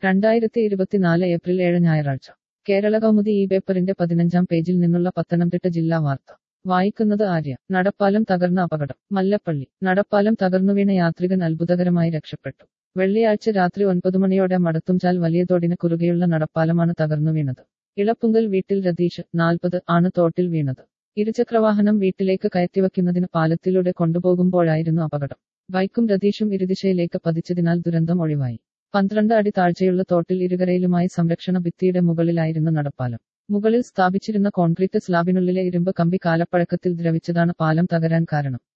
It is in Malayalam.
2024 ഏപ്രിൽ 7 ഞായറാഴ്ച കേരള കൗമുദി ഈ പേപ്പറിന്റെ 15-ാം പേജിൽ നിന്നുള്ള പത്തനംതിട്ട ജില്ലാ വാർത്ത വായിക്കുന്നത് ആര്യ. നടപ്പാലം തകർന്ന അപകടം. മല്ലപ്പള്ളി. നടപ്പാലം തകർന്നുവീണ യാത്രികൻ അത്ഭുതകരമായി രക്ഷപ്പെട്ടു. വെള്ളിയാഴ്ച രാത്രി 9 മണിയോടെ മടത്തുംചാൽ വലിയതോടിന് കുറുകെയുള്ള നടപ്പാലമാണ് തകർന്നുവീണത്. ഇളപ്പുങ്കൽ വീട്ടിൽ രതീഷ് 40 ആണ് തോട്ടിൽ വീണത്. ഇരുചക്രവാഹനം വീട്ടിലേക്ക് കയറ്റിവയ്ക്കുന്നതിന് പാലത്തിലൂടെ കൊണ്ടുപോകുമ്പോഴായിരുന്നു അപകടം. ബൈക്കും രതീഷും ഇരുദിശയിലേക്ക് പതിച്ചതിനാൽ ദുരന്തം ഒഴിവായി. 12 അടി താഴ്ചയുള്ള തോട്ടിൽ ഇരുകരയിലുമായി സംരക്ഷണ ഭിത്തിയുടെ മുകളിലായിരുന്നു നടപ്പാലം. മുകളിൽ സ്ഥാപിച്ചിരുന്ന കോൺക്രീറ്റ് സ്ലാബിനുള്ളിലെ ഇരുമ്പ് കമ്പി കാലപ്പഴക്കത്തിൽ ദ്രവിച്ചതാണ് പാലം തകരാൻ കാരണം.